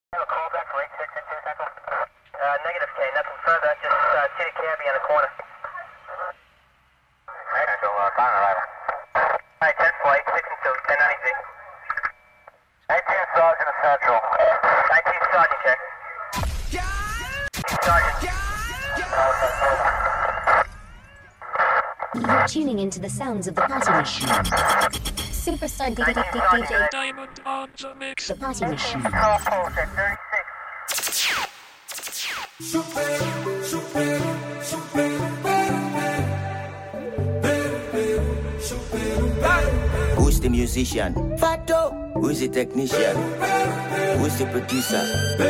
Have a call back for 8662 Central. Negative K, nothing further, just see the cabbie on the corner. Alright, so time arrival. Alright, 10 flight, 6 and 2, 1090Z. 19 Sergeant Central. 19 Sergeant check. Sergeant. You're tuning into the sounds of the party machine. Superstar DJ Diamond on the mix. The party machine. Call pulse at 36. Who's the musician? Fato. Who's the technician? Who's the producer?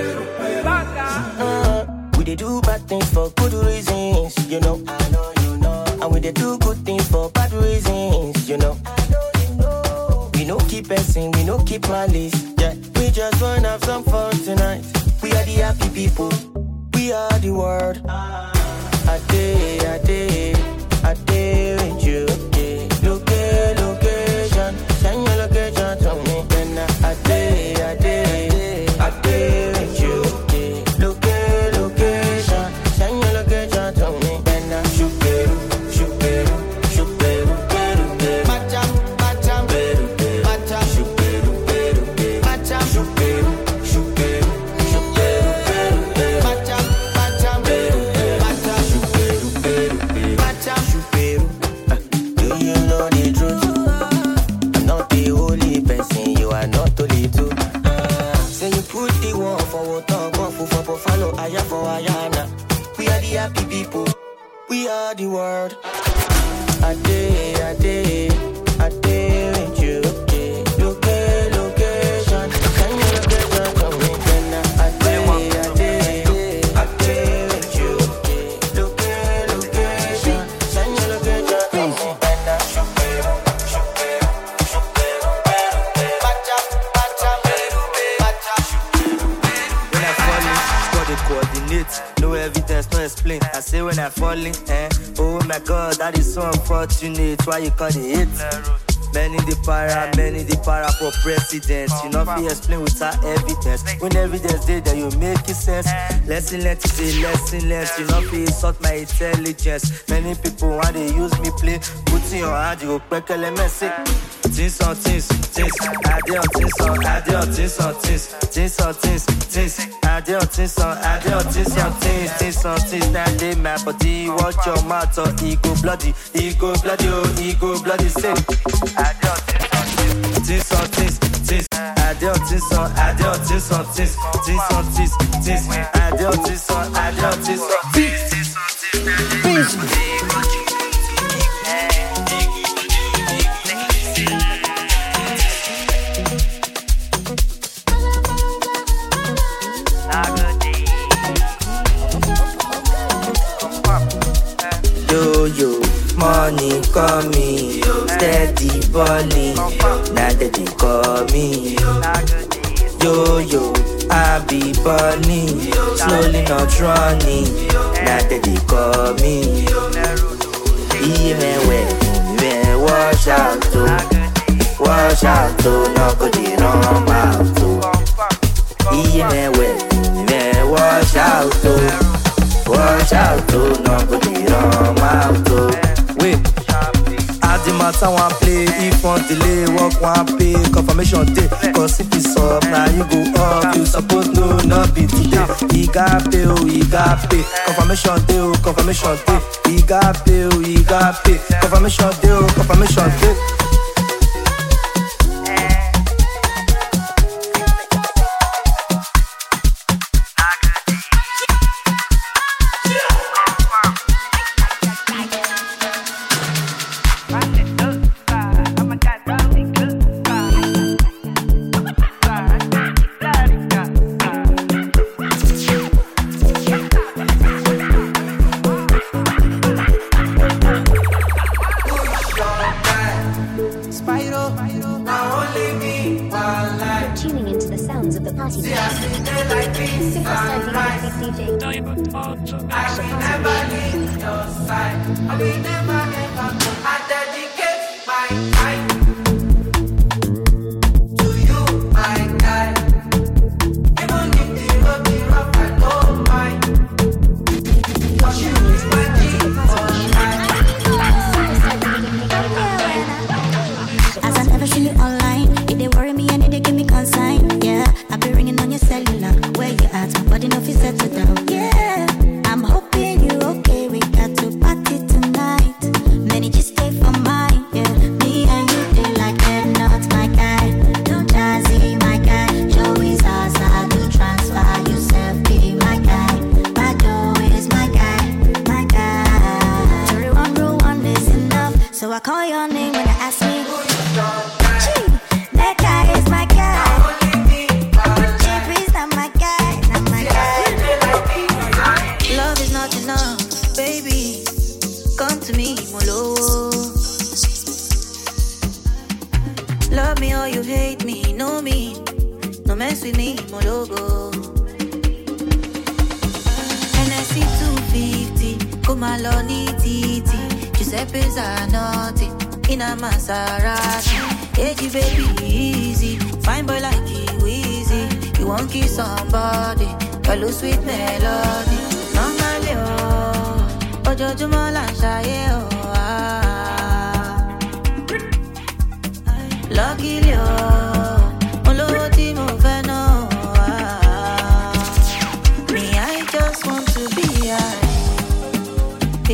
We dey do bad things for good reasons, you know. I know you know. And we dey do good things for bad reasons, you know. I know you know. We no keep passing, we no keep malice. Yeah, we just wanna have some fun tonight. We are the happy people. We are the world. I day with you. Location, send your location to me. Then I day with you. Location, send your location to me. Then I shoot beru, matcha, shoot beru, matcha, shoot beru, matcha, shoot beru. Do you know the truth? I'm not the only person, you are not only two. Say you put the one for water, one for follow, aya for ayana. We are the happy people, we are the world. I day with you. Location, can you location from me? Then I day with you. Location, send your location from me. Then I shoot beru. When I fall in, score the coordinates. No evidence, no explain. I say when I fall in, oh my God, that is so unfortunate. Why you call it hate? Many the para for president. You know, if you explain without evidence. When evidence there, then you make it sense. Lesson learned is a lesson learned. You know, if you insult my intelligence. Many people want to use me play. Put in your hand, you go back elements. Things on things. I did on things. Now they my body, watch your mouth or ego bloody, say. I did on things. Yo, money coming, steady balling, now that they call me. Yo, I be burning, slowly not running, now that they call me. Even when wash out to, no go the wrong out to. Even when wash out to, no go the wrong out to. Wait, as the matter one play, if one delay, work one pay, confirmation day. Cause if it's up, now you go up. You suppose no, not be today. He got pay, confirmation day. He got pay, confirmation day. Tuning into the sounds of the party machine. Superstar DJ. Diamond on the mix. I will never leave your side. I will never go. I dedicate my time to you, my guy. Even if Maloni Titi, Giuseppe Zanotti, in a Maserati. Hey, baby, easy, fine boy like you, easy. You won't kiss somebody, follow sweet melody. Normally, oh, Jojo Molashaye, oh, luckily, oh, Oloti Moveno, me, I just want to be high. Me,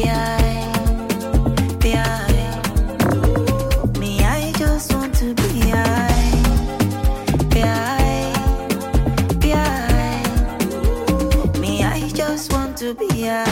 I just want to be high. Me, I just want to be high.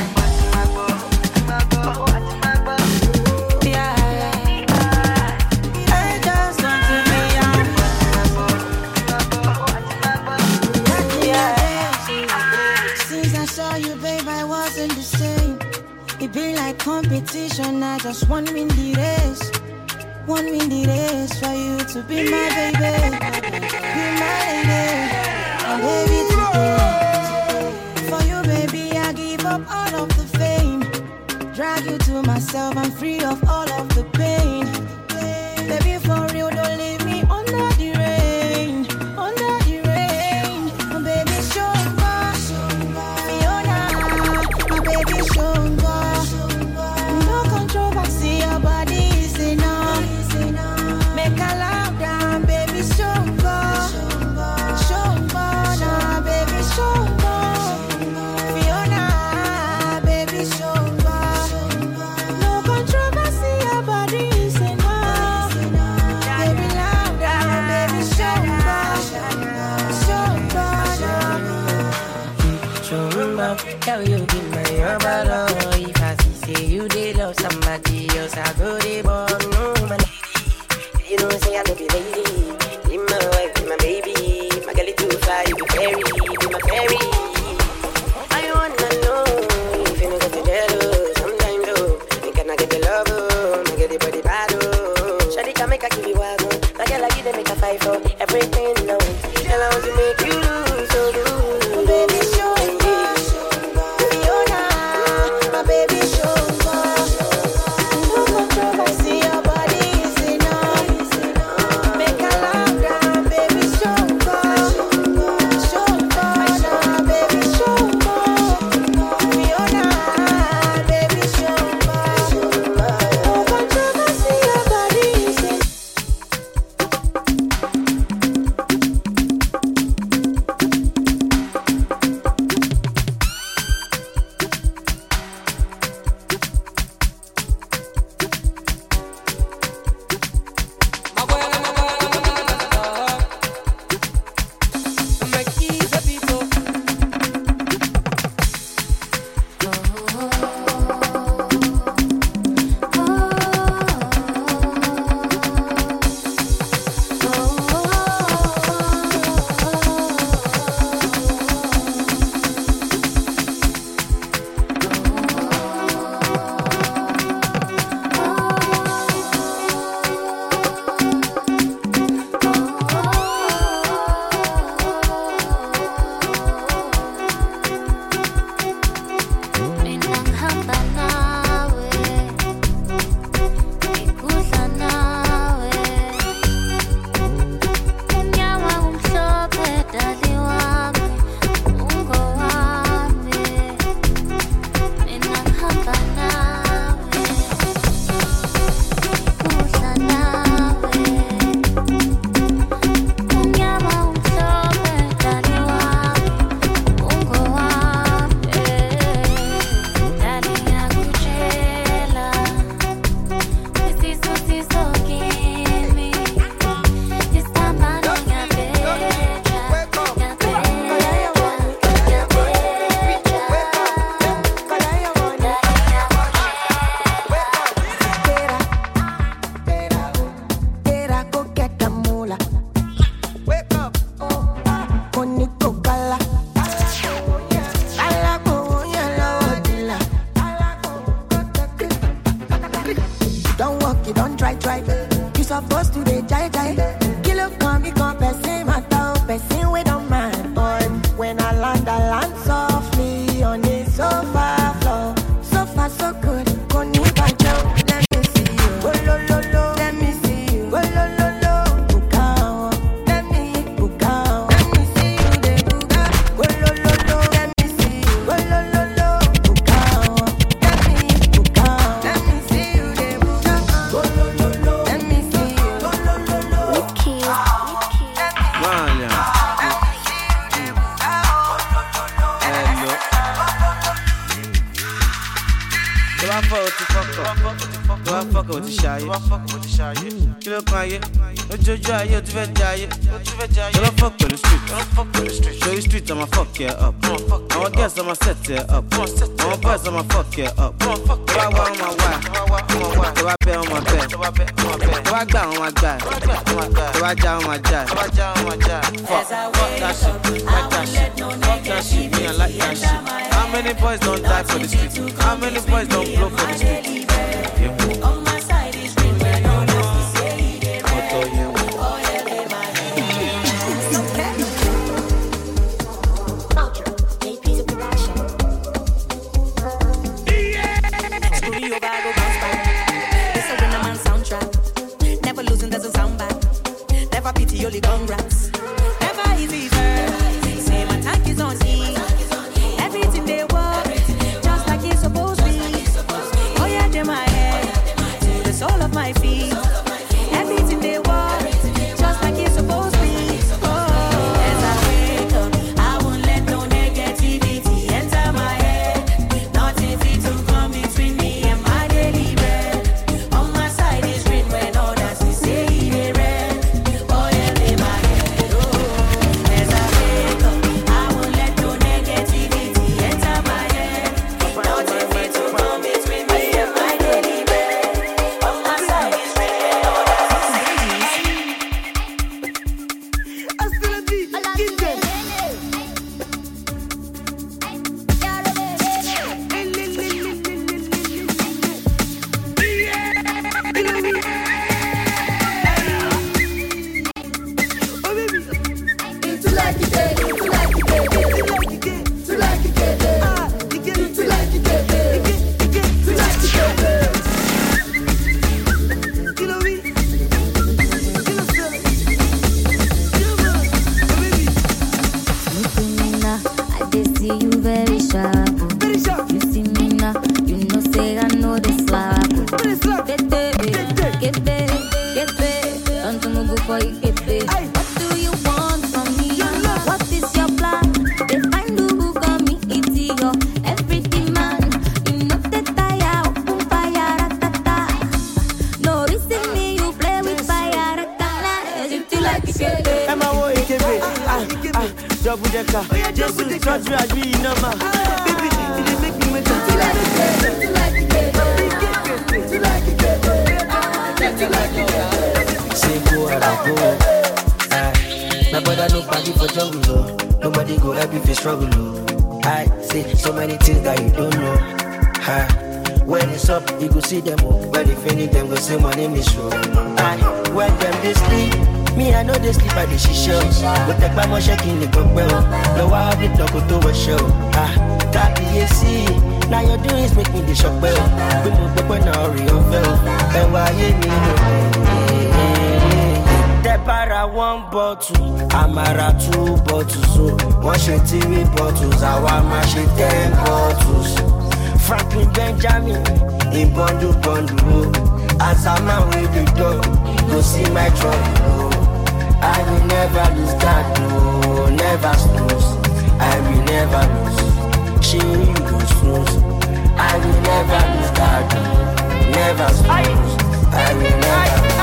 Since I saw you, babe, I wasn't the same. It be like competition, I just want win the race. One win the race for you to be my baby. Be my lady, my baby today. For you, baby, I give up all of the fame. Drag you to myself, I'm free of all of the pain. Baby, for real, don't leave me under the rain. Under the rain, my baby, show me, Fiona, my baby, show me. No controversy, your body is enough. Make a loud down, baby, show me. Show me, nah, baby, show me. Fiona, baby, show me. No controversy, your body is enough. Baby, loud down, baby, show me. Show me, tell you give my brother. If I see say you did love somebody else, I go they born no man. You know say I love you lady. Be my wife, be my baby. My girl is too fly, you be fairy, be my fairy. I wanna know if you know that you're jealous. Sometimes though, you cannot get the love, I get the body bad. Shawty can make a give you one. My girl like you, they make a fight for everything. No, tell her how to make you lose, so good. Baby, show me. My baby, show me. No controversy, your body is enough. Make a loud down, baby, show me. Show me, nah, baby, show me. Fiona, baby, show me. No controversy, your body is enough. When I land softly on the sofa floor. So far, so fuck with the fuck up. Do I fuck with the shy? Kilo kanye. No jojo aye, tu vet jaye. Don't fuck with the street. Show you street, I'ma fuck you up. I'ma guess I'ma set you up. I'ma buzz, I'ma fuck you up. Do I want on my wife? Do I bet on my bet? Do I got on my guy? Do I jaw on my jaw? Fuck that shit, like that shit. Fuck that shit, me I like that shit. How many boys don't die for the street? How many boys don't blow for the street? Yeah. On my side is green when no one say it. Studio Bible bounce back. It's a winner man soundtrack. Never losing doesn't sound bad. Never pity, only congrats. Never easy, same attack is on me. Everything they want, just like it's supposed to be. Oh yeah, they my head to the sole of my feet. Everything they want, just like it's supposed to be. Oh, as I wake up, I won't let no negativity enter my head. Nothing fit to come between me and my daily bread. On my side is green when others will say they red. Oh yeah, they my head. Oh, as I wake up, I won't let no negativity enter my head. Nothing fit to come between me and my daily bread. On my side is green when others will say they I did see you very sharp. You see me now, you know say I know the slap. Get paid, don't you move before you get paid. What do you want from me? What is your plan? They find the book on me, it's your everything man. You know that I open fire, ratata. No reason me, you play with fire, ratata. You feel like you get paid. Double decker, just to trust me, I really know my baby, it make me make say go and I go. My brother nobody for jungle, nobody go help if you struggle. I say so many things that you don't know. When it's up, you go see them all. When they finish them, go say my name is Show. When them they sleep. Me, I know they sleep at the shisha. But the grandma shaking the go well. No, I have it, no, to a show. That see. Now your doings make me the shock well. We move the when I real fell. And why you the para one bottle, Amara 2 bottles. So, wash your TV bottles, I want my shit 10 bottles. Franklin Benjamin, in bundle. As I'm out with the dog, go see my trouble. I will never lose that, no, never snooze. I will never lose. She you go snooze. I will never lose that, no, never snooze. I will never.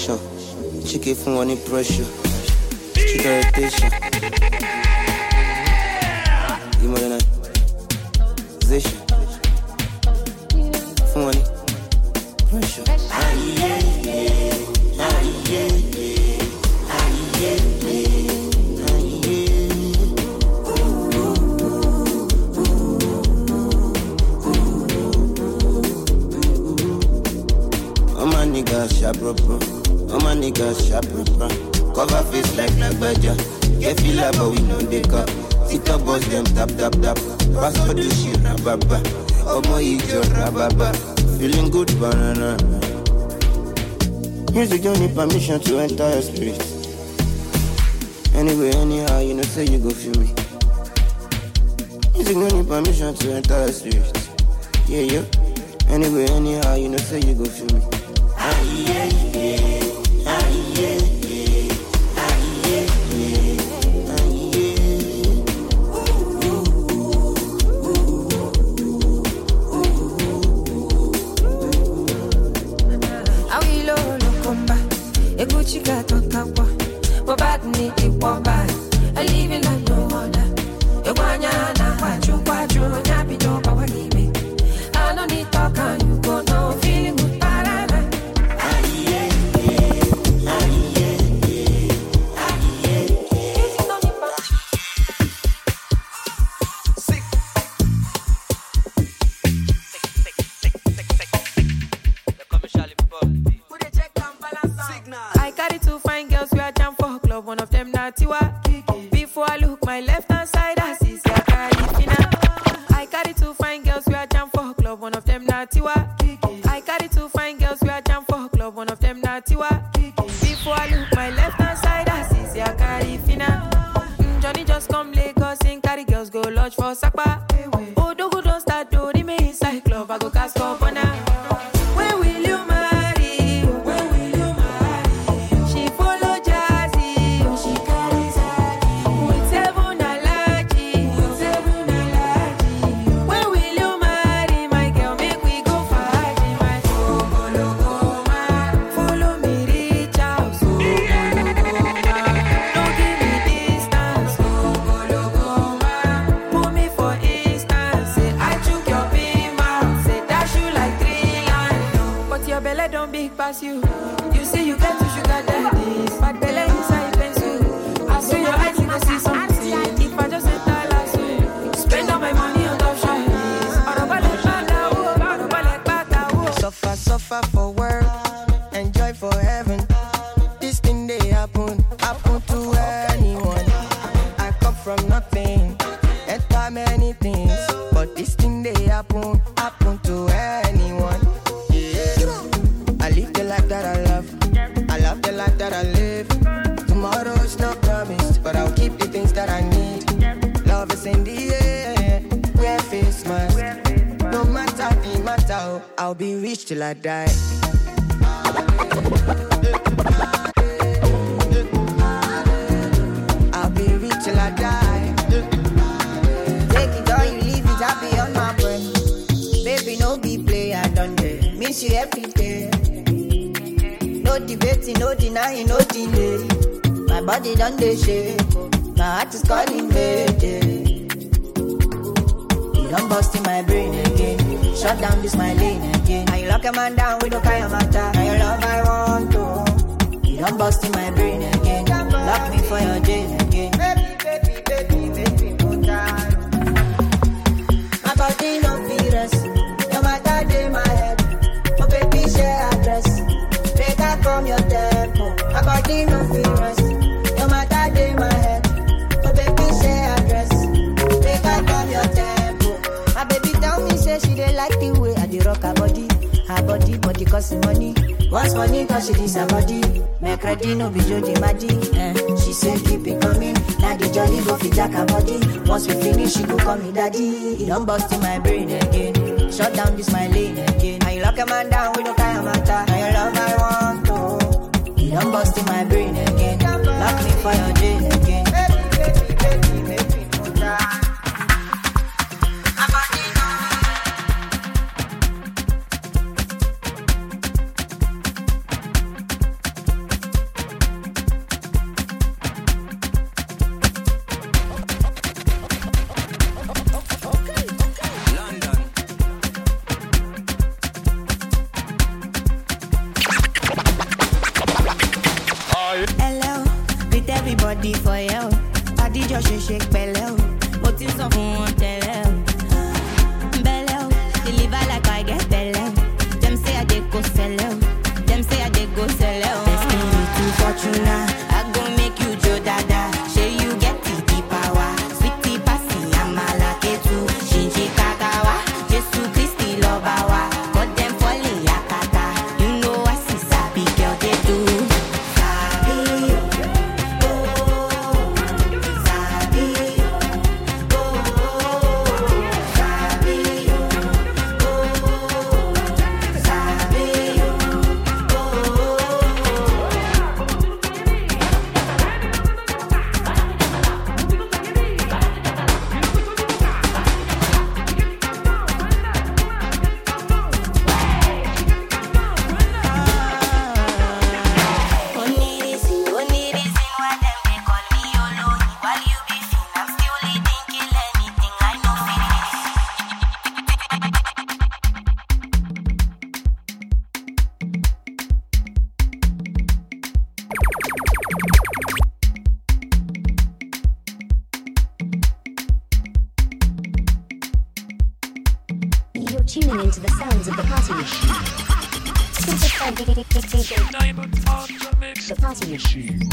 action. Chicken from any pressure. Chicken rotation. Modernization. From any pressure. Sharp rubber, all my niggas sharp rubber. Cover face like Badger. Get feel like but we know they cut. Sit up boss them tap tap tap. Pass for the shit rababa. Oh my ijo rababa. Feeling good banana. Music don't need permission to enter your spirit. Anyway, anyhow, you know say you go feel me. Music don't need permission to enter your spirit. Yeah, yeah. Anyway, anyhow, you know say you go feel me. I don't need talk and you go no feeling good. One of them not Tiwa. Before I look my left hand side, I see Carifina. I carry two fine girls, we are jam for club. One of them not Tiwa. I carry two fine girls, we are jam for club. One of them not Tiwa. Before I look my left hand side, I see Carifina. Johnny just come Lagos, and carry girls go lodge for Sakpa. Oh, Dogo don't start to the main side club. I go cast up on her. You say you get to sugar daddies, but belly inside pencil. I see your eyes, you can see something. If I just enter last week, spend all my money on top shines. Suffer for work, enjoy for heaven. This thing they happen to anyone. I come from nothing, enter many things, but this thing they happen to anyone. I live the life that I love. I love the life that I live. Tomorrow is not promised, but I'll keep the things that I need. Love is in the air, wear face mask. No matter the matter, I'll be rich till I die. I'll be rich till I die. Take it or you leave it, I'll be on my breath. Baby, no be play, I done there. Miss you every day. No debating, no denying, no delay. My body done they shake. My heart is calling me. You done bust in my brain again. Shut down this my lane again. Now you lock a man down with no kind of matter. Now your love I want to. You done bust in my brain again. Lock me for your jail again. Baby, put down. My body no feel rest. No matter day my head. Oh baby share address. Take out from your tempo. My body no feel rest. No matter day my head. Oh baby share address. Take out from your tempo. My baby tell me say she dey like the way I dey rock her body. Her body cost money. Once money cause she dis her body. Make ready no be Jody Maddy. She say keep it coming. Now the jolly go fit jack her body. Once we finish she go call me daddy. It don't bust in my brain again. Shut down this my lane again. Now you lock a man down with no kind of matter. Now your love I want to. It don't bust in my brain again. Lock me for your jail again. Baby, put down. ready for you. Body just shake belly. What is up on tell belly? Deliver like I get belly. Them say I dey go sell out. Them say I dey go sell out. Destiny to Fortuna. I go make you Joe Dada. Say you get the power. Sweetie passy, I'm a lucky too. Shinji Kagawa. Jesu Christi Lobawa. Got them falling yakata. You know I see sabi girl they do. Sabi, oh, sabi, oh, sabi, Only reason why them they call me Oloni. While you be fin, I'm still leading, kill anything. I know finish. You're tuning into the sounds of the party machine. Superstar DJ. Diamond on the mix. The party machine.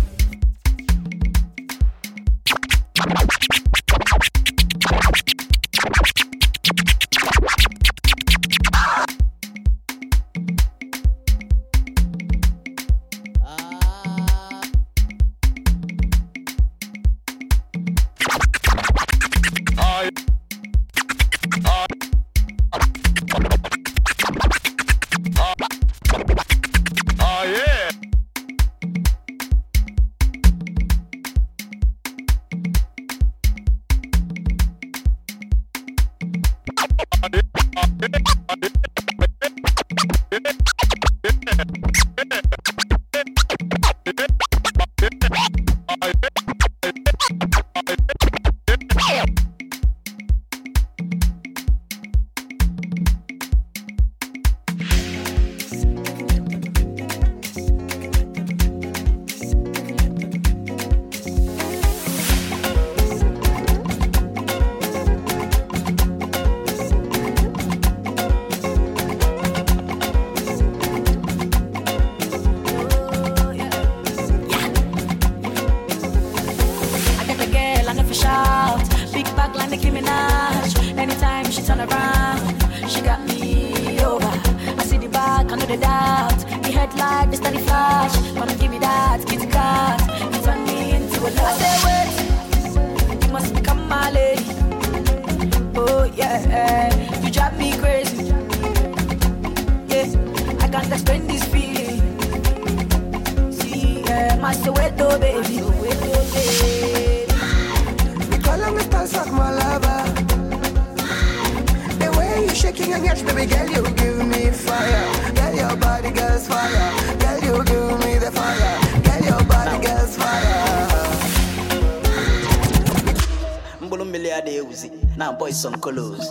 Now boys on colors.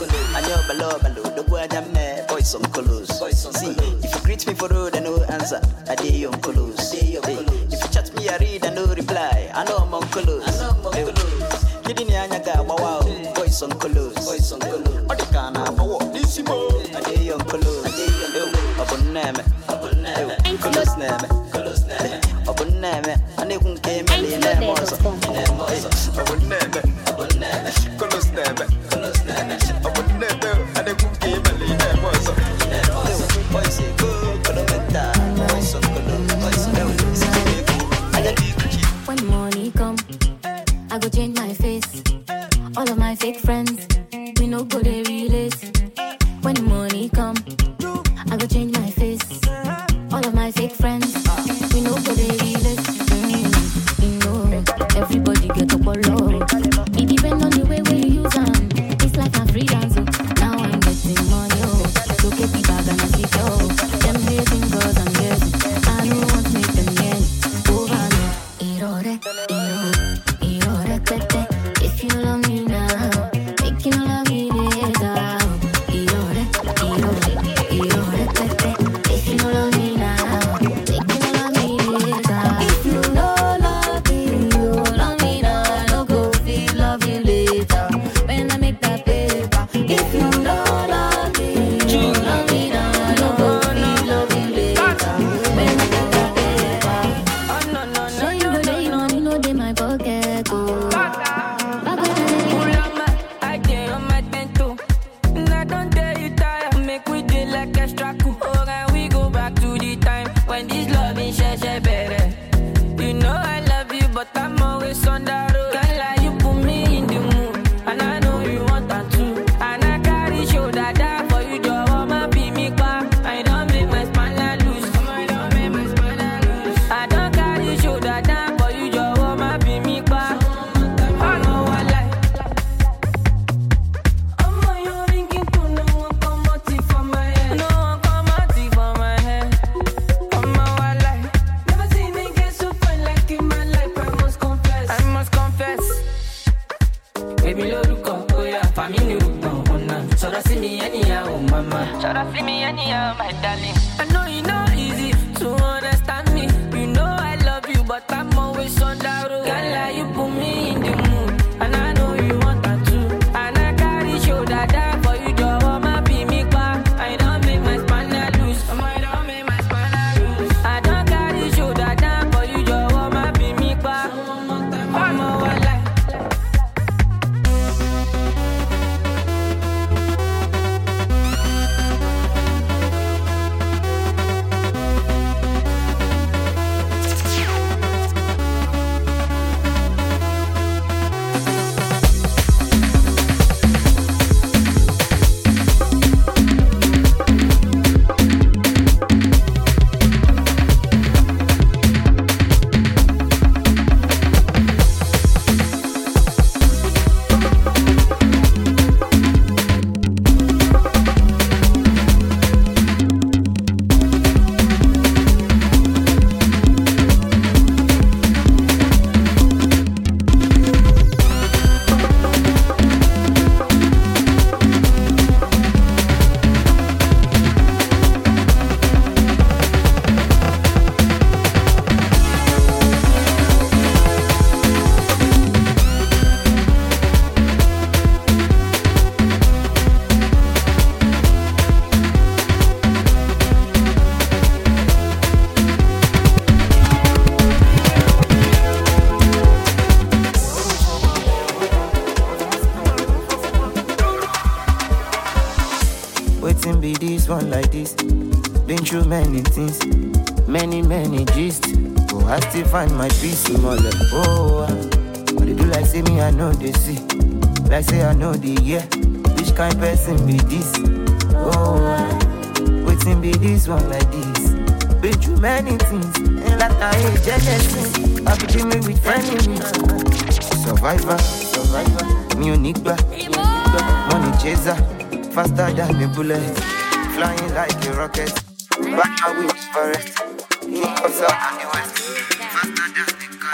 I know below, the boy I'm mad, boys on colors. See, if you greet me for road, I no answer. I dey on colors. If you chat me, I read, I no reply. I know I'm on colors. Kidney Anyaga, wow, boys on colors. What the kana, but this is more. I dey on colors. Upon name, colors name, upon name, and they won't came in the name. Upon name. Colors never, I would never, and I could give a little more. Boys, When money come, I go change my face. All of my fake friends, we no go they release. When money come, I go change my face. mama. Should I see me anyhow, my darling? I know you know easy to understand me. You know I love you, but I'm always on the road. Can't lie, you put me in the mood, and I know you want that too. And I carry shoulder down for you, Joe. My be me back. I don't make my spanner loose. I don't make my spanner loose. I don't carry shoulder down for you, Joe. My be me back. I'm a one life. Waiting be this one like this. Been through many things, many gist. Oh, I still find my peace in my life. Oh, but they do like say me, I know they see. Like say I know the yeah. Which kind person be this? Oh, waiting be this one like this. Been through many things, and like I ain't jealous. I be dealing with enemies. Survivor, me unique, money chaser. Faster than a bullet, flying like a rocket. Back my wings forest, he comes out on the west. Faster than the car.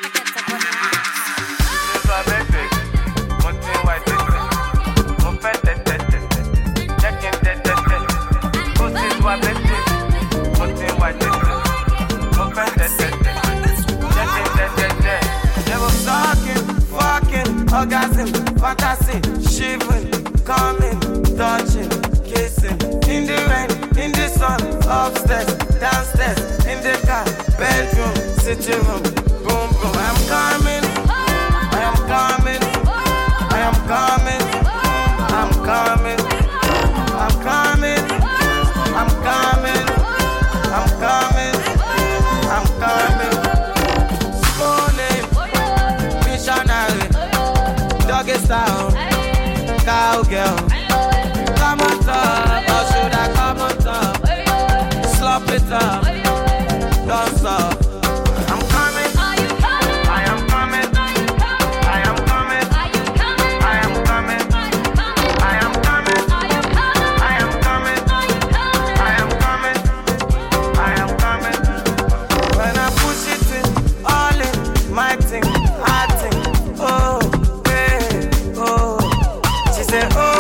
This is my baby, one thing white testing. One pet testing, checking testing. This is my baby, one thing white testing. One pet testing, checking testing. Never talking, fucking, orgasm, fantasy, shivering, coming. Touching, kissing, in the rain, in the sun, upstairs, downstairs, in the car, bedroom, sitting room, boom, boom. I'm coming, I am coming, I am coming, I'm coming, I'm coming, I'm coming, I'm coming, I'm coming. Morning, missionary, doggy style, cowgirl. Come on top, or should I come on top? Slop it up, don't stop. I'm coming, I am coming, I am coming, I am coming, I am coming, I am coming, I am coming, I am coming. When I push it in, all in, my thing, I think, oh, hey, oh. She said, oh.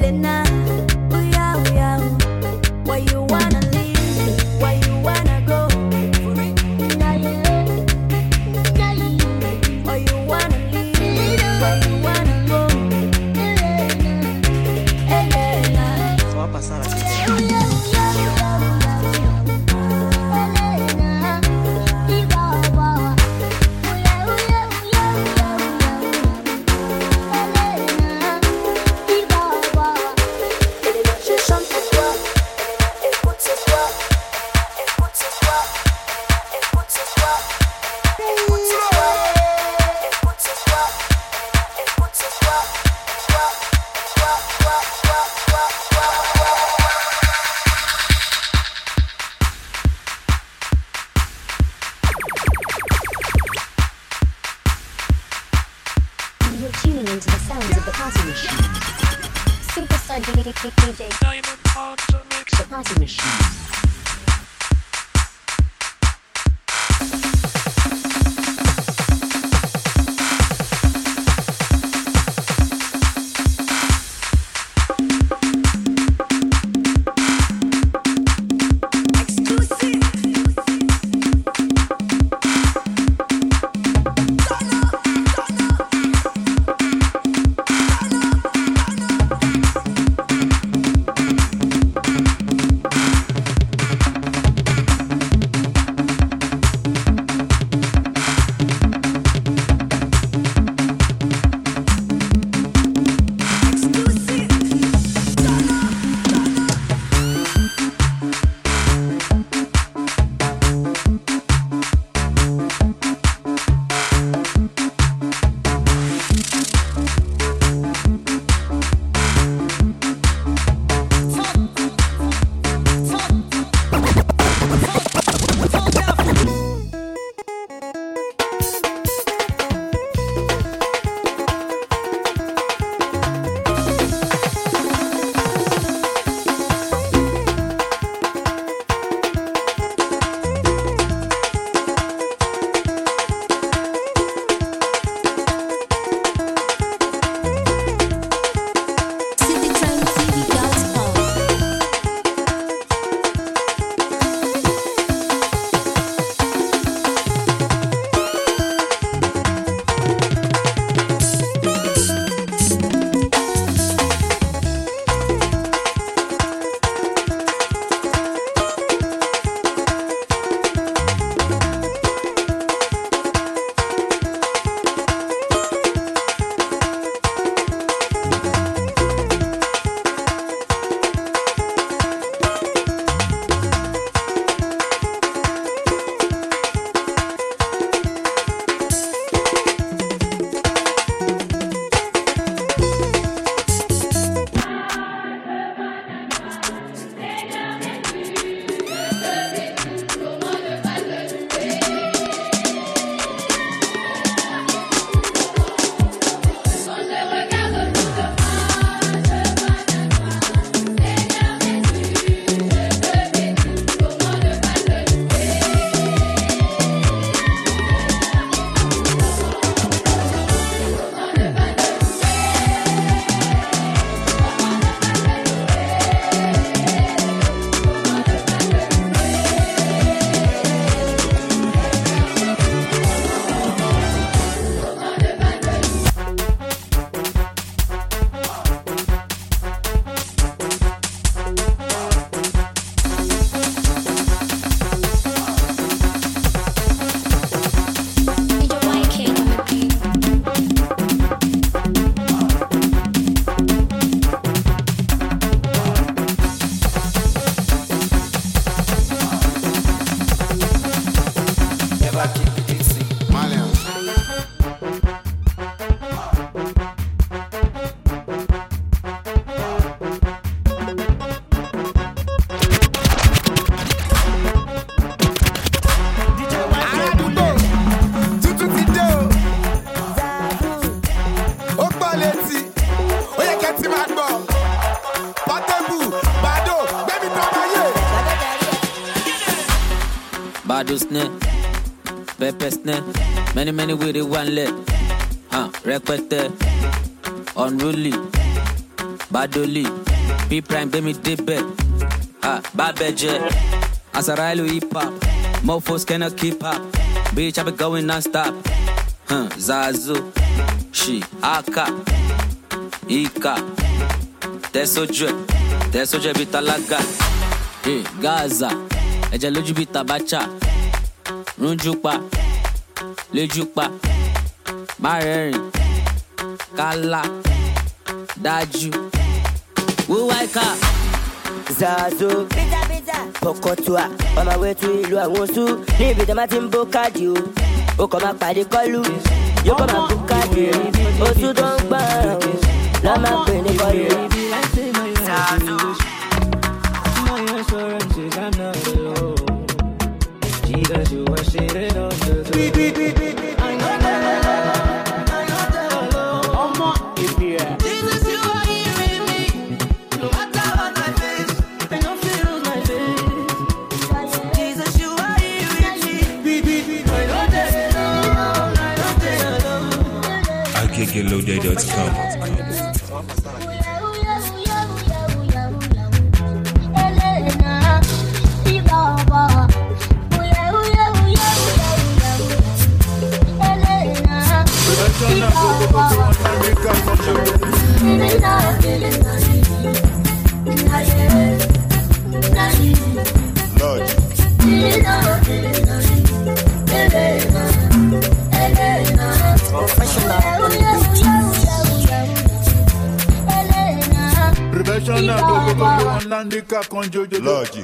now. Oh yeah, where you wanna live, where you wanna go. Where you wanna live, where you wanna go. Ça va passer à la suite. You're tuning into the sounds of the party machine. Superstar DJ Diamond on the mix. the party machine. Bado snare, pepper snare, many with it one leg. Repete, unruly, Badoli, P Prime, Demi Dibet, Babeje, Azarailu hip hop, mofos cannot keep up. Bitch, I be going non-stop. Zazu, She, Aka, Ika, Tesoje Bitalaga, Gaza, Ejaluju Bitabacha, Runjupa, Lejupa, Mareri, Kala, Daju, Wuwaika, Zazu, Pokotua, on my way to Ilu Awosu, Nibi the Martin Bokadio, Okoma Padi Kolu, Yokoma Bukadi, Osu don't bow, Lama Penny Kolu. Zazu, my assurance is I'm not alone. Jesus, you are sitting on the GetLoaded.com. Landika con Jojo Logic.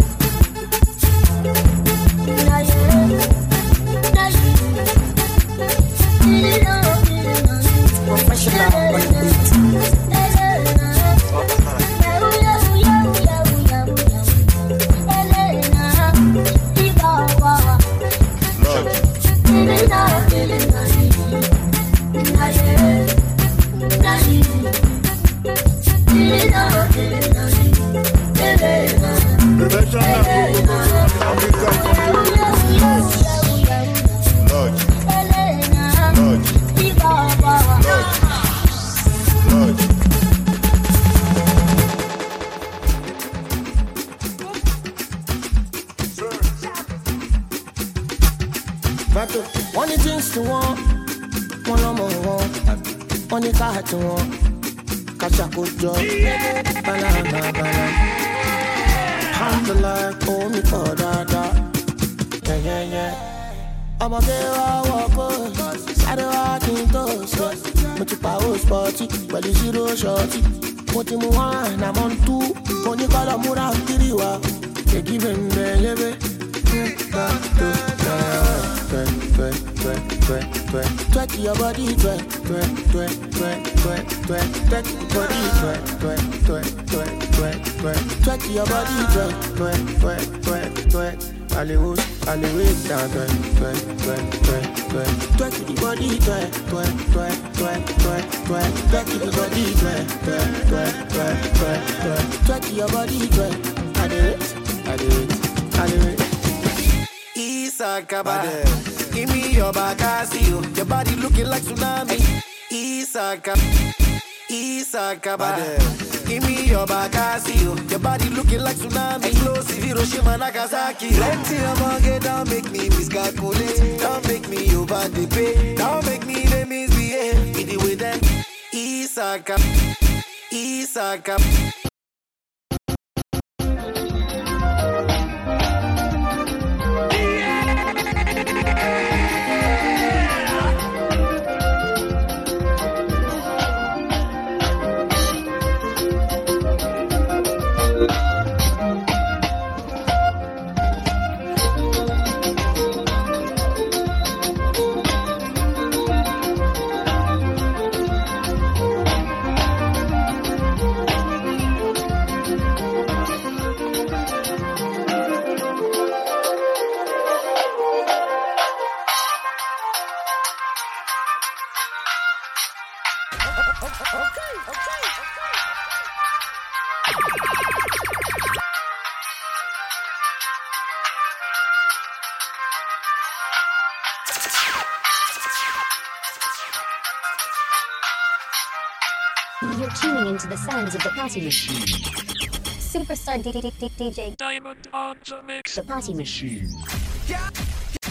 Only things to want, one more want, only car to want, Kachakujo, Balana, Alhamdulillah, oh me for that, yeah. I'm a girl, I walk on, I don't walk in those, but you power sporty, but you zero shorty, what you want, I'm on two, when you call a Mura, Kiriwa, they give him the twerk your body, twerk your body, twerk your body, twerk. Hollywood, down, twerk your body, twerk your body, twerk your body, twerk. I do it. Isakaba, give me your Bakasio, your body looking like tsunami. Isakaba, give me your Bakasio, your body looking like tsunami. Explosive Hiroshima, Nagasaki. Plenty of money, don't make me miscalculate. Don't make me over the pay. Don't make me the misbehave. Be the way them. Isakaba. You're tuning into the sounds of the party machine. Superstar DJ Diamond on the mix. The Party Machine.